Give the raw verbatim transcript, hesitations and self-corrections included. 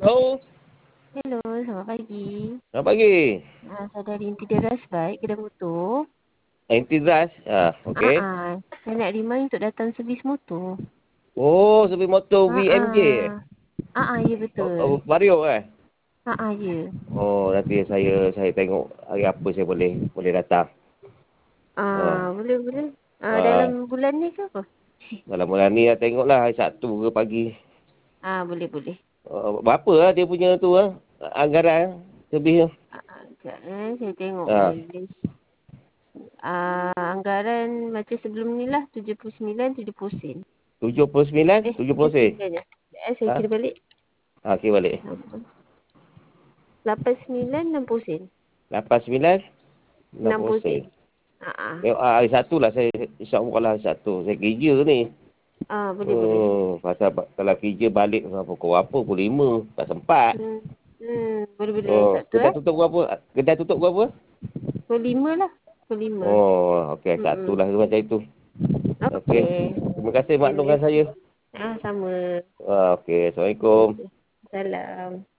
Oh, Hello, selamat pagi. selamat pagi. Ah, saya dari Interior Rush Bike, kedai motor. Anti-rush. Ah, Ah, okey. ah, saya nak remind untuk datang servis motor. Oh, sebelum motor Ah, V M J. ah, ah, ah, ya Oh, oh, betul. Vario eh? Ah, ah, ya. Oh, nanti saya saya tengok hari apa saya boleh boleh datang. Ah, Ah, boleh, boleh. Ah, ah, dalam bulan ni ke apa? dalam bulan ni lah tengoklah hari Sabtu ke pagi. Ah, boleh, boleh. Uh, berapa lah dia punya tu ah? Anggaran lebih tu. Ah, ah, sekejap eh, saya tengok Ah, balik. Ah, anggaran macam sebelum ni lah, tujuh puluh sembilan, tujuh puluh sen. tujuh puluh sembilan, Eh, tujuh tujuh puluh puluh sen. sembilan je. Sekejap eh, saya Ha? kira balik. Ah, okey balik. lapan puluh sembilan, enam puluh sen. lapan puluh sembilan, enam enam puluh puluh sen. sen. Ah, ah. Tengok ah, hari Sabtu lah saya insya-Allah lah hari Sabtu. Saya kerja ni. Ah, boleh, boleh. Oh, pasal ba- kalau kerja balik pukul berapa? Pukul lima. Tak sempat. Hmm, hmm, boleh-boleh Oh, Sabtu kedai eh. tutup berapa? Kedai tutup berapa? Pukul lima lah. Pukul lima. Oh, okey. Satu Hmm, lah macam itu. Okey. okey. Terima kasih Terima maklumkan kasih. saya. Ah, sama. Ah, okey. Assalamualaikum. Salam.